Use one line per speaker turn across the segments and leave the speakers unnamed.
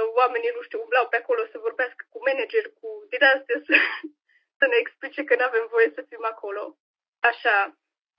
oamenii, nu știu, umblau pe acolo să vorbească cu manageri, cu din astea, să ne explice că nu avem voie să fim acolo. Așa.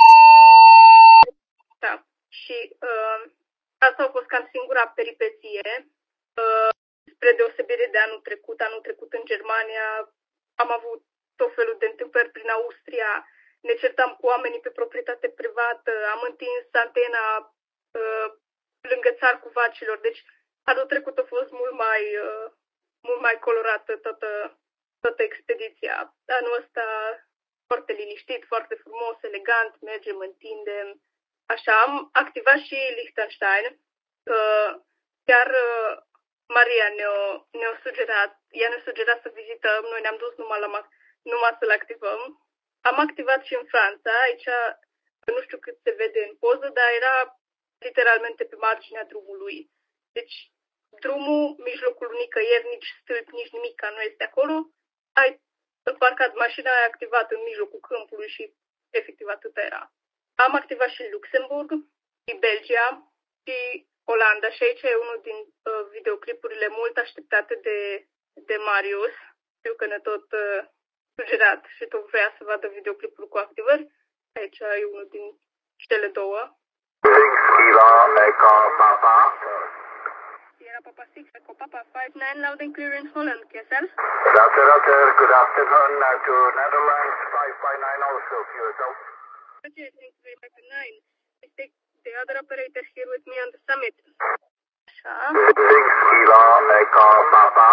Da. Și asta a fost cam singura peripeție. Spre deosebire de anul trecut în Germania am avut tot felul de întâmplări prin Austria, ne certam cu oamenii pe proprietate privată, am întins antena lângă țarcul vacilor, deci anul trecut a fost mult mai colorată toată expediția. Anul ăsta foarte liniștit, foarte frumos, elegant, mergem, întindem. Așa, am activat și Liechtenstein, chiar Maria ne-a sugerat să vizităm, noi ne-am dus numai să-l activăm. Am activat și în Franța, aici nu știu cât se vede în poză, dar era literalmente pe marginea drumului. Deci drumul, mijlocul nicăieri, nici stâlp, nici nimic nu este acolo. Ai parcat mașina, ai activat în mijlocul câmpului și efectiv atât era. Am activat și Luxemburg, și Belgia, și Olanda și aici e unul din videoclipurile mult așteptate de Marius. Știu că ne tot sugerat și tot vrea să vadă videoclipul cu activări. Aici e unul din cele două. Sierra Papa 6, Echo Papa 59, loud and clear in Holland, KSL.
Roger, good afternoon to Netherlands 559 also, QSL.
Roger, thank you very much, 9. I take the other operator here with me on the summit. Așa.
Echo Papa.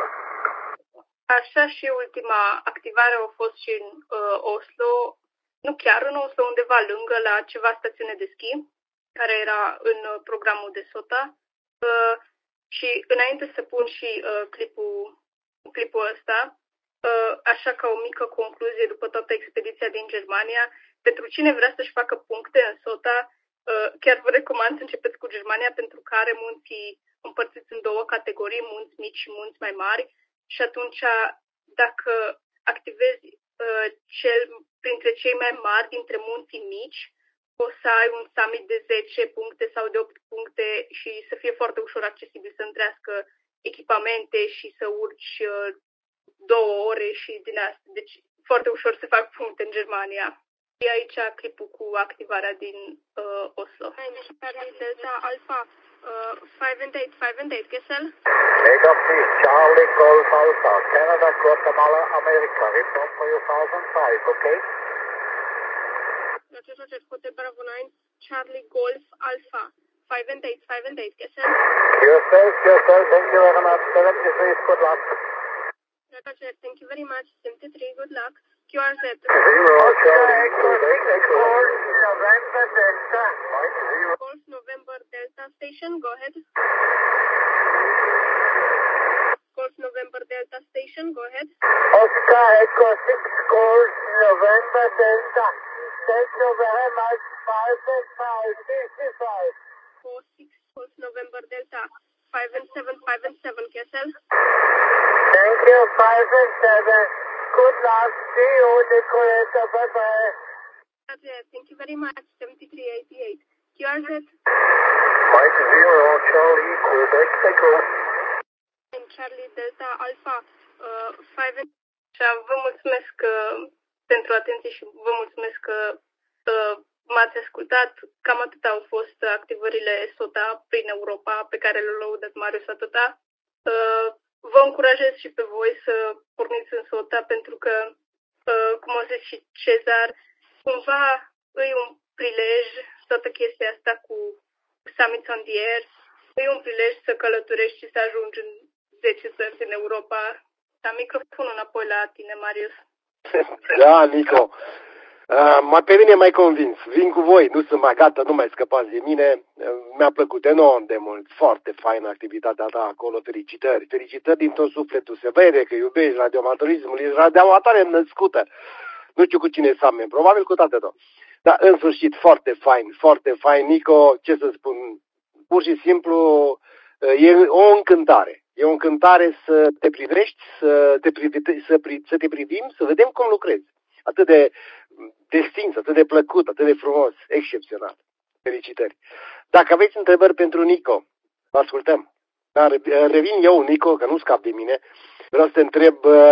Așa și ultima activare a fost și în Oslo, nu chiar în Oslo, undeva lângă la ceva stațiune de schi, care era în programul de SOTA. Și înainte să pun și clipul ăsta, așa ca o mică concluzie după toată expediția din Germania, pentru cine vrea să-și facă puncte în SOTA, chiar vă recomand să începeți cu Germania, pentru că are munții împărțiți în două categorii, munți mici și munți mai mari. Și atunci, dacă activezi printre cei mai mari dintre munții mici, o să ai un summit de 10 puncte sau de 8 puncte și să fie foarte ușor accesibil, să întrească echipamente și să urci 2 ore și din asta. Deci foarte ușor să fac puncte în Germania. Și aici clipul cu activarea din Oslo. Delta Alpha 5 and 8, KSL.
Negative, Charlie Golf Alpha, Canada, Guatemala, America, report for you 1005, okay?
Roger, Hotel Bravo 9, Charlie Golf Alpha 5 and 8, KSL.
QSL, thank you very much, 73, good luck.
Roger, thank you very much, 73, good luck. QRZ.
Zero, Charlie, November Delta.
Golf November Delta Station, go ahead. Golf November Delta Station, go ahead.
Oscar Echo 6, Golf November Delta. Thank you very much, 565.
46 Golf November Delta 5 and 7, KSL.
Thank you, 5 and 7. Good luck, see you, decorator, bye-bye.
Roger, thank you very much, 7388. QRZ.
50, Charlie, Quebec, Echo.
And Charlie Delta Alpha 5 and... Vă mulțumesc pentru atenție și vă mulțumesc că m-ați ascultat. Cam atât au fost activările SOTA prin Europa pe care le-a lăudat Marius atâta. Vă încurajez și pe voi să porniți în SOTA pentru că, cum a zis și Cezar, cumva e un prilej, toată chestia asta cu Summit on the Air, e un prilej să călătorești și să ajungi în 10 țări din Europa. Da, microfonul înapoi la tine, Marius.
Da, Nico. Pe mine m-ai convins. Vin cu voi, nu sunt mai gata, nu mai scăpați de mine. Mi-a plăcut enorm de mult. Foarte faină activitatea ta acolo. Felicitări. Felicitări din tot sufletul. Se vede că iubești radioamatorismul. Ești radioamatoare născută. Nu știu cu cine să probabil cu tatăl tău. Dar în sfârșit, foarte fain, Nico, ce să spun, pur și simplu e o încântare. E o încântare să te privești, să te privim, să vedem cum lucrezi. Atât de stins, atât de plăcut, atât de frumos, excepțional. Felicitări. Dacă aveți întrebări pentru Nico, vă ascultăm. Dar revin eu, Nico, că nu scap de mine. Vreau să te întreb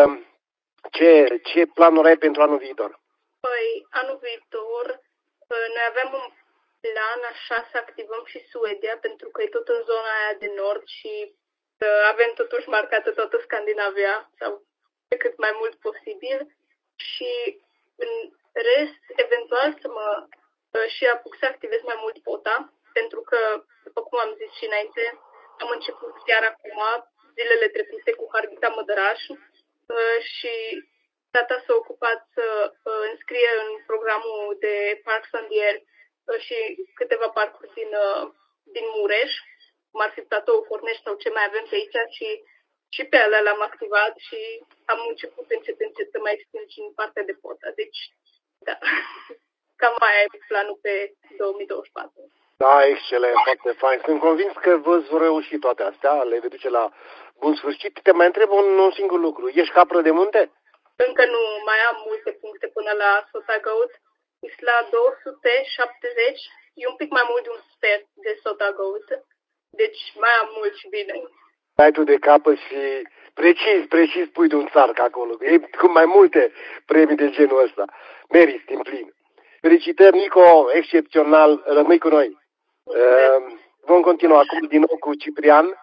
ce planuri ai pentru anul viitor?
Păi, anul viitor, noi avem un plan așa să activăm și Suedia, pentru că e tot în zona aia de nord și avem totuși marcată toată Scandinavia, sau pe cât mai mult posibil. Și în rest, eventual să mă și apuc să activez mai mult POTA, pentru că, după cum am zis și înainte, am început chiar acum, zilele trecute, cu Harghita Mădăraș și tata s-a ocupat să înscrie în programul de Parcs and the Air și câteva parcuri din Mureș, cum ar fi Platou, Fornești sau ce mai avem pe aici și pe alea l-am activat și am început încet să mai extind și în partea de POTA. Deci, da, cam mai ai planul pe 2024.
Da, excelent, foarte fain. Sunt convins că vă reuși toate astea, le vei duce la bun sfârșit. Te mai întreb un singur lucru. Ești capră de munte?
Încă nu, mai am multe puncte până la Sota Goat. Ești la 270, e un pic mai mult de un sfert de Sota Goat. Deci mai am mult și bine.
Dai tu de capă și precis pui de un țarc acolo. E cu mai multe premii de genul ăsta. Meriți din plin. Felicitări, Nico, excepțional, rămâi cu noi. Vom continua acum din nou cu Ciprian.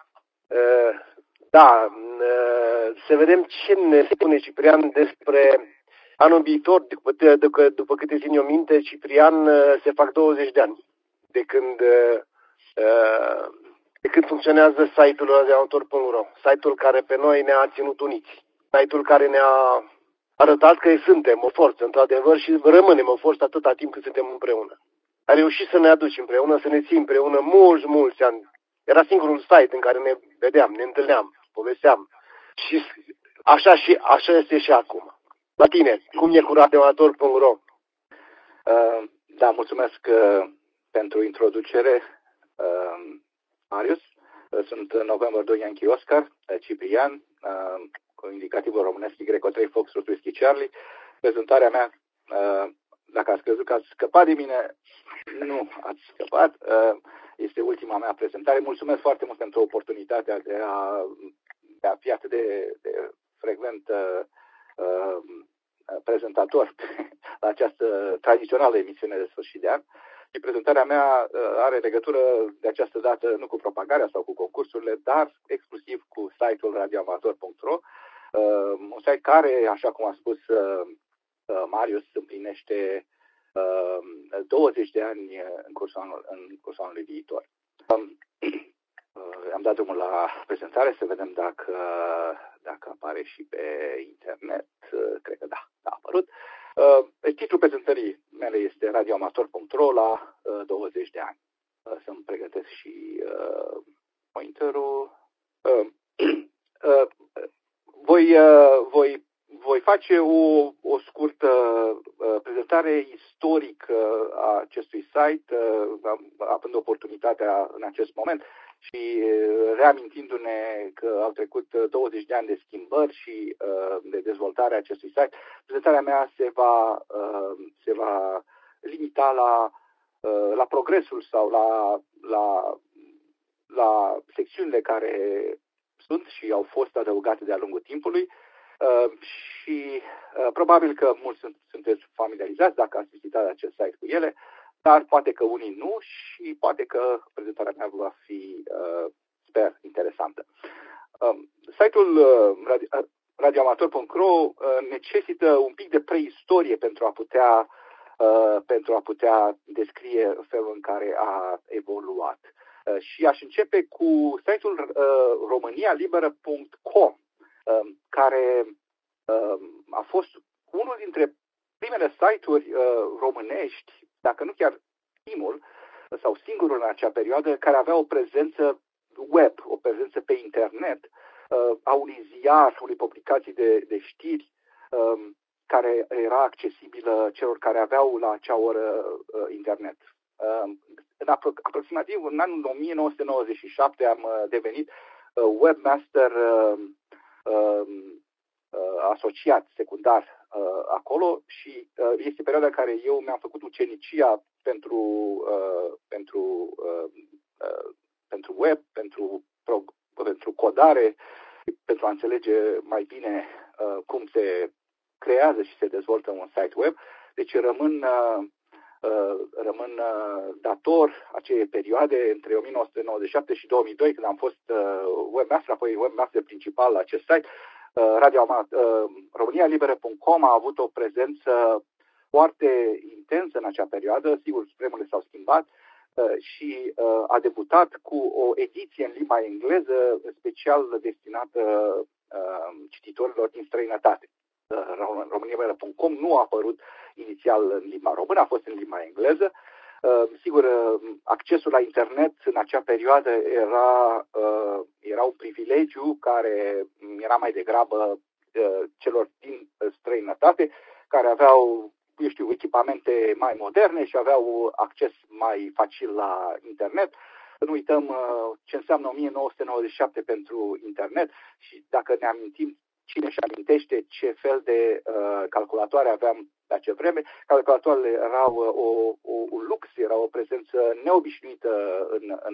Să vedem ce ne spune Ciprian despre anul viitor. După câte țin eu minte, Ciprian se fac 20 de ani de când funcționează site-ul radioamator.ro, site-ul care pe noi ne-a ținut uniți, site-ul care ne-a arătat că suntem o forță, într-adevăr, și rămânem o forță atâta timp cât suntem împreună. A reușit să ne aduci împreună, să ne ții împreună mulți ani. Era singurul site în care ne vedeam, ne întâlneam, povesteam. Și așa este și acum. La tine, cum e cu radioamator.ro?
Da, mulțumesc pentru introducere, Marius. Sunt November 2 Yankee Oscar, Ciprian, cu indicativul românesc Y3 Foxtrot Whiskey Charlie. Prezentarea mea, dacă ați crezut că ați scăpat de mine, nu ați scăpat. Este ultima mea prezentare. Mulțumesc foarte mult pentru oportunitatea de a fi atât de frecvent prezentator la această tradițională emisiune de sfârșit de an. Și prezentarea mea are legătură de această dată nu cu propagarea sau cu concursurile, dar exclusiv cu site-ul radioamator.ro, un site care, așa cum a spus Marius, împlinește 20 de ani în cursul anului viitor. Am dat drumul la prezentare, să vedem dacă apare și pe internet. Cred că da, a apărut. Titlul prezentării mele este radioamator.ro la 20 de ani. Să-mi pregătesc și pointerul. Voi face o scurtă prezentare istorică a acestui site, având oportunitatea în acest moment și reamintindu-ne că au trecut 20 de ani de schimbări și de dezvoltare a acestui site. Prezentarea mea se va limita la progresul sau la secțiunile care sunt și au fost adăugate de-a lungul timpului și probabil că mulți sunteți familiarizați dacă ați vizitat acest site cu ele, dar poate că unii nu și poate că prezentarea mea va fi, sper, interesantă. Site-ul radioamator.ro necesită un pic de preistorie pentru a putea descrie felul în care a evoluat. Și aș începe cu site-ul romanialiberă.com, care a fost unul dintre primele site-uri românești, dacă nu chiar primul sau singurul în acea perioadă, care avea o prezență web, o prezență pe internet, a unui ziar, unei publicații de știri, care era accesibilă celor care aveau la acea oră internet. Aproximativ în anul 1997 am devenit webmaster asociat secundar acolo și este perioada în care eu mi-am făcut ucenicia pentru web, pentru pentru codare, pentru a înțelege mai bine cum se creează și se dezvoltă un site web. Deci rămân dator acelei perioade între 1997 și 2002, când am fost webmaster, apoi webmaster principal la acest site. RomâniaLiberă.com a avut o prezență foarte intensă în acea perioadă. Sigur, vremurile s-au schimbat și a debutat cu o ediție în limba engleză special destinată cititorilor din străinătate. RomâniaLiberă.com nu a apărut inițial în limba română, a fost în limba engleză. Sigur, accesul la internet în acea perioadă era un privilegiu care era mai degrabă celor din străinătate, care aveau, echipamente mai moderne și aveau acces mai facil la internet. Nu uităm ce înseamnă 1997 pentru internet și dacă ne amintim, cine își amintește ce fel de calculatoare aveam pe acea vreme, calculatoarele erau un lux, era o prezență neobișnuită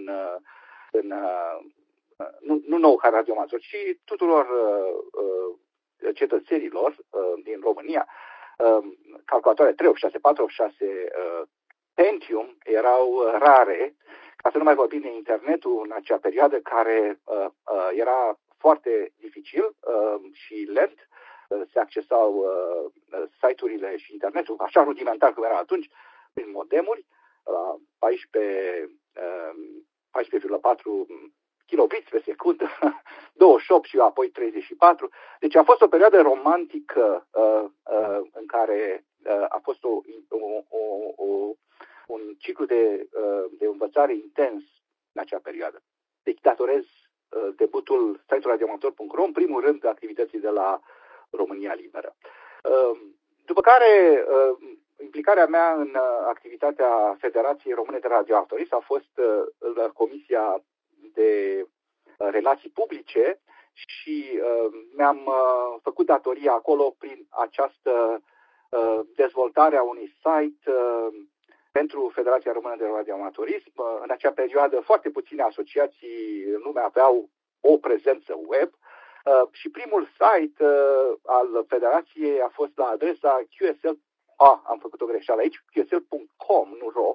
nu nou ca radioamator, ci tuturor cetățenilor din România. Calculatoare 386, 486 Pentium erau rare, ca să nu mai vorbim de internetul în acea perioadă, care era foarte dificil și lent. Se accesau site-urile și internetul așa rudimentar cum era atunci, prin modemuri, la 14,4 kilobits pe secundă, 28 și apoi 34. Deci a fost o perioadă romantică în care a fost un ciclu de învățare intens în acea perioadă. Deci datorez debutul site-ului radioamator.ro, în primul rând, activității de la România Liberă. După care, implicarea mea în activitatea Federației Române de Radioamatori a fost la Comisia de Relații Publice și mi-am făcut datoria acolo prin această dezvoltare a unui site pentru Federația Română de Radioamatorism. În acea perioadă foarte puține asociații în lume aveau o prezență web și primul site al Federației a fost la adresa QSL. Am făcut o greșeală aici, QSL.com, nu ro,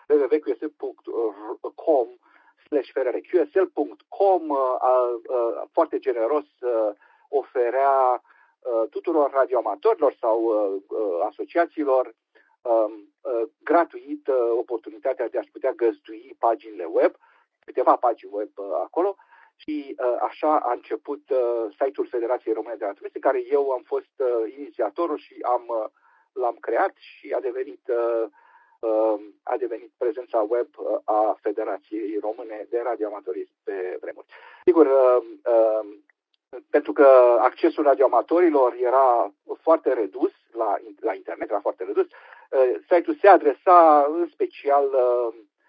www.qsl.com/FRR. QSL.com foarte generos oferea tuturor radioamatorilor sau asociațiilor gratuit oportunitatea de a-și putea găzdui paginile web, câteva pagini web acolo și așa a început site-ul Federației Române de Radioamatori, în care eu am fost inițiatorul și l-am creat și a devenit prezența web a Federației Române de Radioamatorism pe vremuri. Sigur, pentru că accesul radioamatorilor era foarte redus la internet, era foarte redus, site-ul se adresa în special